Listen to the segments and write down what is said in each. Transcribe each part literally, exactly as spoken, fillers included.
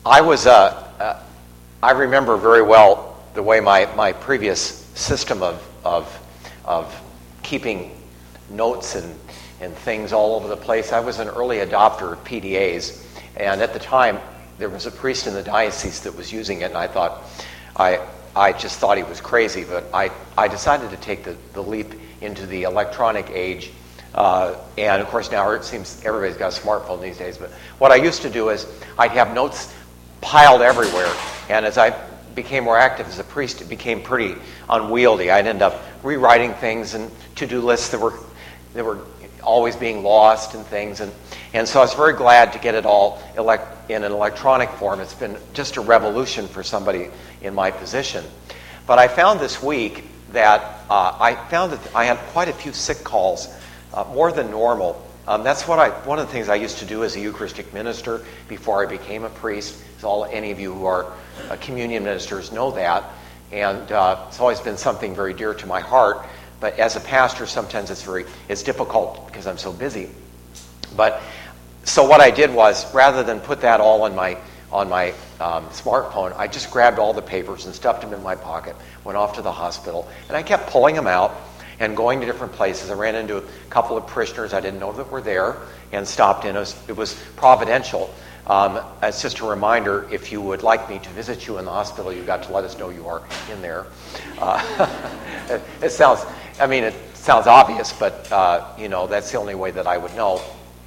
I was, uh, uh, I remember very well the way my, my previous system of, of, of keeping notes and, and things all over the place. I was an early adopter of P D As, and at the time, there was a priest in the diocese that was using it, and I thought, I I just thought he was crazy, but I, I decided to take the, the leap into the electronic age. Uh, and of course now it seems everybody's got a smartphone these days, but what I used to do is I'd have notes piled everywhere, and as I became more active as a priest, it became pretty unwieldy. I'd end up rewriting things and to-do lists that were that were always being lost and things, and, and so I was very glad to get it all elect, in an electronic form. It's been just a revolution for somebody in my position. But I found this week that uh, I found that I had quite a few sick calls, uh, more than normal. Um, that's what I, one of the things I used to do as a Eucharistic minister before I became a priest. As all any of you who are uh, communion ministers know that, and uh, it's always been something very dear to my heart. But as a pastor, sometimes it's very it's difficult because I'm so busy. But so what I did was, rather than put that all on my on my um, smartphone, I just grabbed all the papers and stuffed them in my pocket, went off to the hospital, and I kept pulling them out and going to different places. I ran into a couple of parishioners I didn't know that were there and stopped in. It was, it was providential. Um, it's just a reminder, if you would like me to visit you in the hospital, you've got to let us know you are in there. Uh, it, it sounds, I mean, it sounds obvious, but, uh, you know, that's the only way that I would know.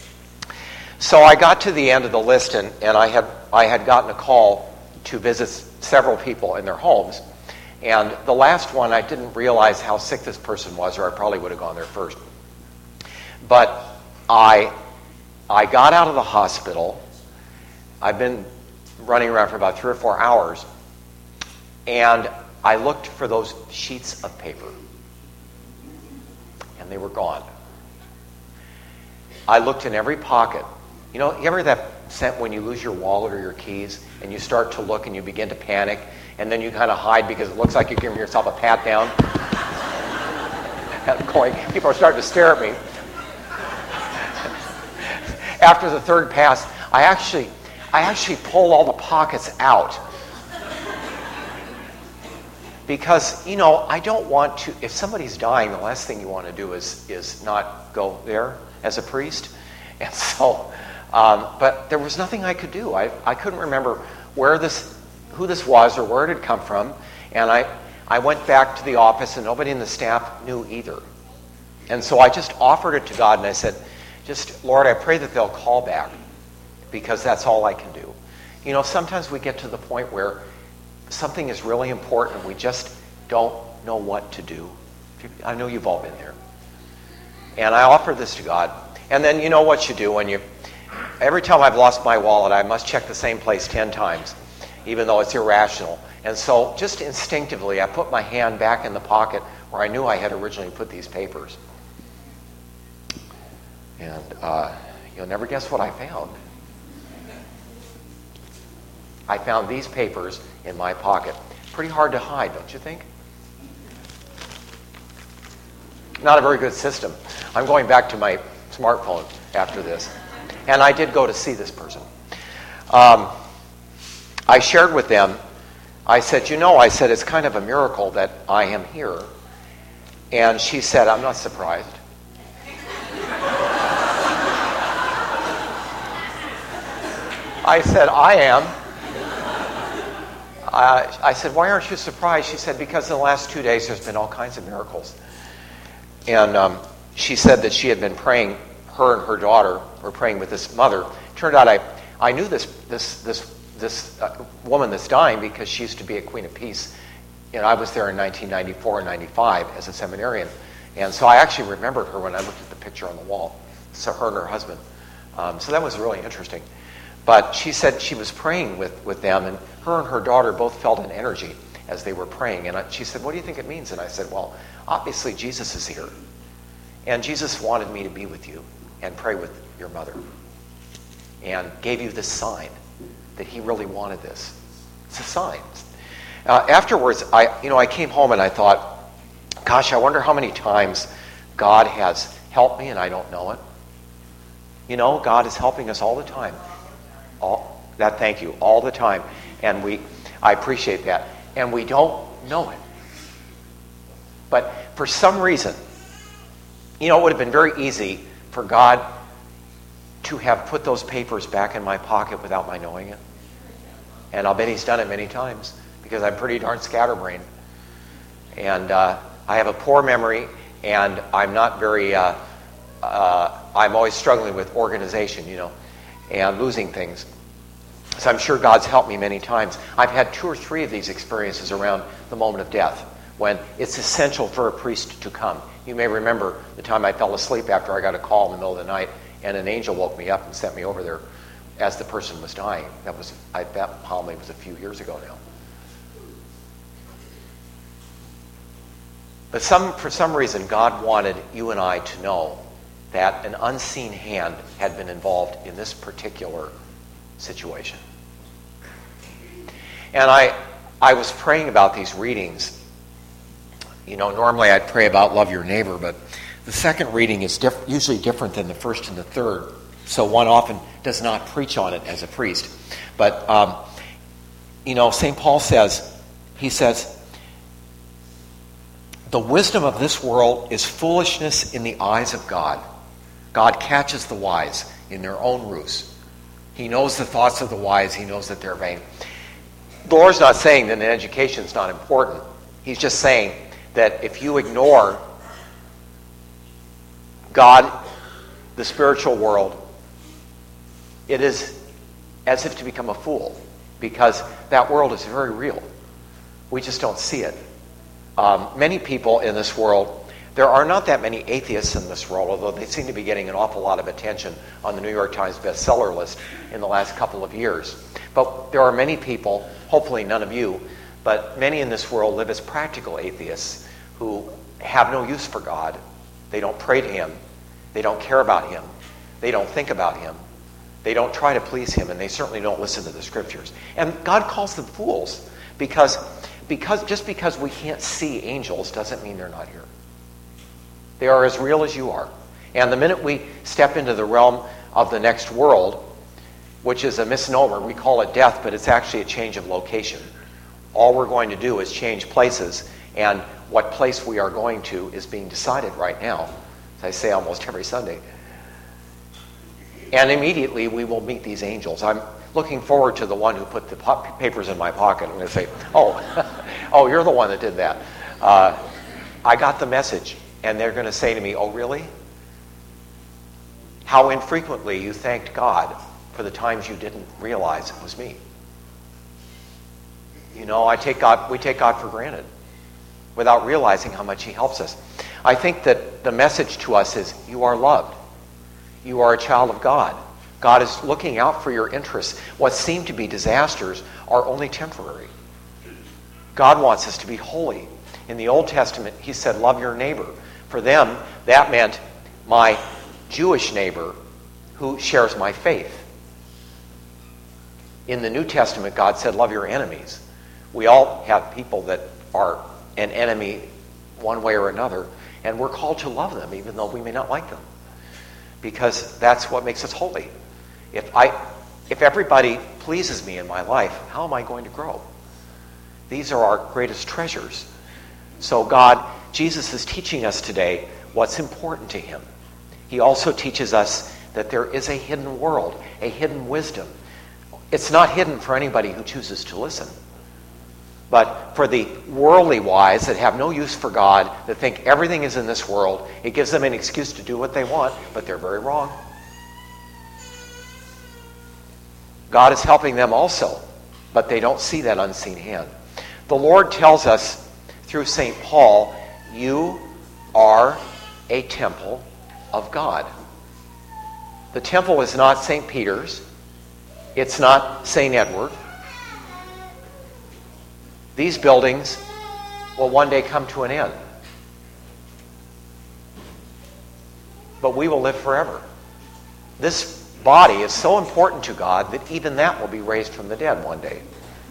So I got to the end of the list, and, and I had I had gotten a call to visit several people in their homes. And the last one, I didn't realize how sick this person was, or I probably would have gone there first. But I I got out of the hospital. I've been running around for about three or four hours, and I looked for those sheets of paper, and they were gone. I looked in every pocket. You know, you ever that sense when you lose your wallet or your keys, and you start to look and you begin to panic, and then you kind of hide because it looks like you're giving yourself a pat down? Going, people are starting to stare at me. After the third pass, I actually, I actually pulled all the pockets out. Because, you know, I don't want to, if somebody's dying, the last thing you want to do is, is not go there as a priest. And so, um, but there was nothing I could do. I, I couldn't remember where this, who this was or where it had come from. And I, I went back to the office, and nobody in the staff knew either. And so I just offered it to God, and I said, just, Lord, I pray that they'll call back, because that's all I can do. You know, sometimes we get to the point where something is really important, and we just don't know what to do. I know you've all been there. And I offered this to God. And then you know what you do when you, every time I've lost my wallet, I must check the same place ten times, even though it's irrational. And so just instinctively, I put my hand back in the pocket where I knew I had originally put these papers. And uh, you'll never guess what I found. I found these papers in my pocket. Pretty hard to hide, don't you think? Not a very good system. I'm going back to my smartphone after this. And I did go to see this person. Um, I shared with them, I said, you know, I said, it's kind of a miracle that I am here. And she said, I'm not surprised. I said, I am. Uh, I said, why aren't you surprised? She said, because in the last two days there's been all kinds of miracles. And um, she said that she had been praying, her and her daughter were praying with this mother. Turned out I, I knew this this this this uh, woman that's dying because she used to be a Queen of Peace. You know, I was there in nineteen ninety-four and ninety-five as a seminarian. And so I actually remembered her when I looked at the picture on the wall. So her and her husband. Um, so that was really interesting. But she said she was praying with, with them, and her and her daughter both felt an energy as they were praying. And I, she said, what do you think it means? And I said, well, obviously Jesus is here. And Jesus wanted me to be with you and pray with your mother. And gave you this sign that he really wanted this. It's a sign. Uh, afterwards, I, you know, I came home and I thought, gosh, I wonder how many times God has helped me and I don't know it. You know, God is helping us all the time. All, that thank you all the time. And we, I appreciate that. And we don't know it. But for some reason, you know, it would have been very easy for God to have put those papers back in my pocket without my knowing it. And I'll bet he's done it many times because I'm pretty darn scatterbrained. And uh, I have a poor memory, and I'm not very, uh, uh, I'm always struggling with organization, you know, and losing things. So I'm sure God's helped me many times. I've had two or three of these experiences around the moment of death when it's essential for a priest to come. You may remember the time I fell asleep after I got a call in the middle of the night, and an angel woke me up and sent me over there as the person was dying. That was, I, that probably was a few years ago now. But some, for some reason, God wanted you and I to know that an unseen hand had been involved in this particular situation. And I, I was praying about these readings. You know, normally I'd pray about love your neighbor, but the second reading is diff- usually different than the first and the third. So one often does not preach on it as a priest. But, um, you know, Saint Paul says, he says, the wisdom of this world is foolishness in the eyes of God. God catches the wise in their own ruse. He knows the thoughts of the wise. He knows that they're vain. The Lord's not saying that an education is not important. He's just saying that if you ignore God, the spiritual world, it is as if to become a fool, because that world is very real. We just don't see it. Um, many people in this world, there are not that many atheists in this world, although they seem to be getting an awful lot of attention on the New York Times bestseller list in the last couple of years. But there are many people, hopefully none of you, but many in this world live as practical atheists who have no use for God. They don't pray to him. They don't care about him. They don't think about him. They don't try to please him, and they certainly don't listen to the scriptures. And God calls them fools because, because just because we can't see angels doesn't mean they're not here. They are as real as you are. And the minute we step into the realm of the next world, which is a misnomer, we call it death, but it's actually a change of location. All we're going to do is change places, and what place we are going to is being decided right now, as I say almost every Sunday. And immediately we will meet these angels. I'm looking forward to the one who put the papers in my pocket. I'm going to say, oh, oh, you're the one that did that. Uh, I got the message. And they're going to say to me, oh, really? How infrequently you thanked God for the times you didn't realize it was me. You know, I take God, we take God for granted without realizing how much he helps us. I think that the message to us is, you are loved. You are a child of God. God is looking out for your interests. What seem to be disasters are only temporary. God wants us to be holy. In the Old Testament, he said, love your neighbor. For them, that meant my Jewish neighbor who shares my faith. In the New Testament, God said, love your enemies. We all have people that are an enemy one way or another, and we're called to love them, even though we may not like them, because that's what makes us holy. If I, if everybody pleases me in my life, how am I going to grow? These are our greatest treasures. So God, Jesus is teaching us today what's important to him. He also teaches us that there is a hidden world, a hidden wisdom. It's not hidden for anybody who chooses to listen. But for the worldly wise that have no use for God, that think everything is in this world, it gives them an excuse to do what they want, but they're very wrong. God is helping them also, but they don't see that unseen hand. The Lord tells us through Saint Paul, you are a temple of God. The temple is not Saint Peter's. It's not Saint Edward. These buildings will one day come to an end. But we will live forever. This body is so important to God that even that will be raised from the dead one day.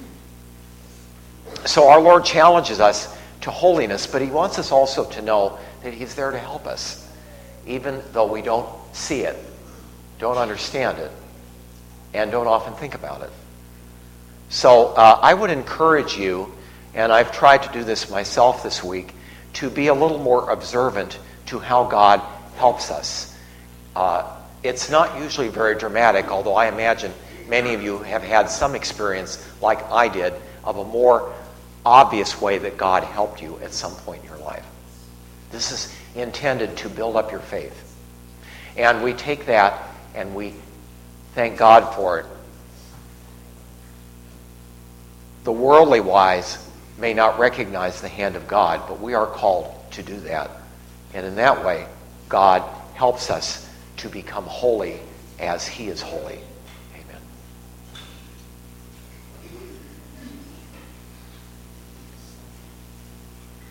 So our Lord challenges us to holiness, but he wants us also to know that he's there to help us, even though we don't see it, don't understand it. and don't often think about it. So uh, I would encourage you, and I've tried to do this myself this week, to be a little more observant to how God helps us. Uh, it's not usually very dramatic, although I imagine many of you have had some experience, like I did, of a more obvious way that God helped you at some point in your life. This is intended to build up your faith. And we take that and we thank God for it. The worldly wise may not recognize the hand of God, but we are called to do that. And in that way, God helps us to become holy as He is holy.